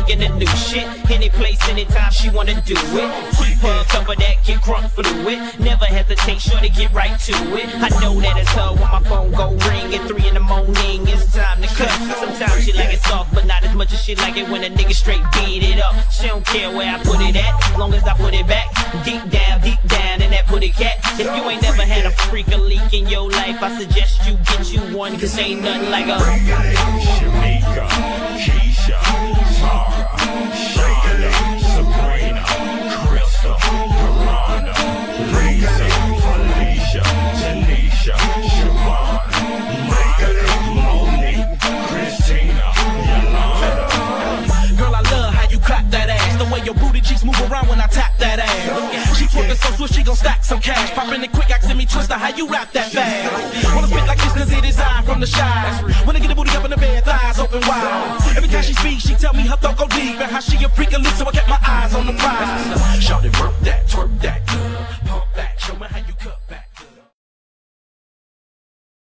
thinking of new shit. Any place, anytime she wanna do it. Keep her cover that, get crunk fluid. Never hesitate, sure to get right to it. I know that it's her when my phone go ring at 3 in the morning. It's time to cut. Sometimes she like it soft, but not as much as she like it when a nigga straight beat it up. She don't care where I put it at, long as I put it back. Deep down in that putty cat. If you ain't never had a freak or leak in your life, I suggest you get you one, cause ain't nothing like a Shamika, Keisha, Tara, Shayla, Sabrina, Crystal, Piranha, Lisa, Felicia, Tanisha, Siobhan, Megan, Monique, Christina, Yolanda. Girl, I love how you clap that ass, the way your booty cheeks move around when I tap that ass. She twerking so swift, she gon' stack some cash. Poppin' it quick, asking me Twister, how you rap that fast? Wanna spit like this cause it is I from the shy. Wanna get the booty up in the bed, thighs open wide. Every time she speaks, she tell me her thought go deep, and how she a freak and look, so I kept my eyes on the prize. Shawty, work that, twerk that, pump that, show me how you